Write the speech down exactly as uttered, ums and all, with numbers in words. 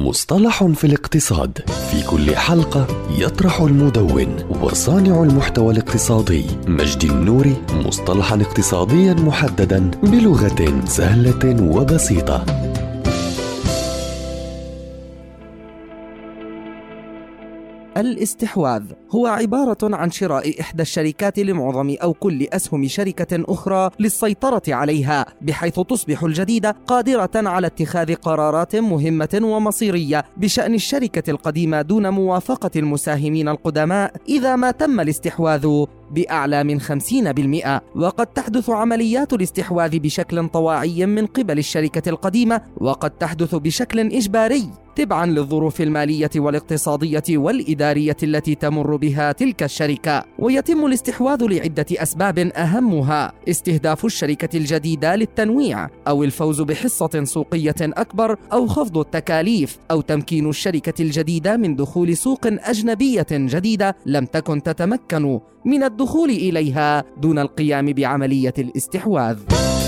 مصطلح في الاقتصاد. في كل حلقة يطرح المدون وصانع المحتوى الاقتصادي مجدي النوري مصطلحا اقتصاديا محددا بلغة سهلة وبسيطة. الاستحواذ هو عبارة عن شراء إحدى الشركات لمعظم أو كل أسهم شركة أخرى للسيطرة عليها، بحيث تصبح الجديدة قادرة على اتخاذ قرارات مهمة ومصيرية بشأن الشركة القديمة دون موافقة المساهمين القدماء إذا ما تم الاستحواذ بأعلى من خمسين بالمئة. وقد تحدث عمليات الاستحواذ بشكل طواعي من قبل الشركة القديمة، وقد تحدث بشكل إجباري تبعاً للظروف المالية والاقتصادية والإدارية التي تمر بها تلك الشركة. ويتم الاستحواذ لعدة أسباب، أهمها استهداف الشركة الجديدة للتنويع، أو الفوز بحصة سوقية أكبر، أو خفض التكاليف، أو تمكين الشركة الجديدة من دخول سوق أجنبية جديدة لم تكن تتمكن من الدخول إليها دون القيام بعملية الاستحواذ.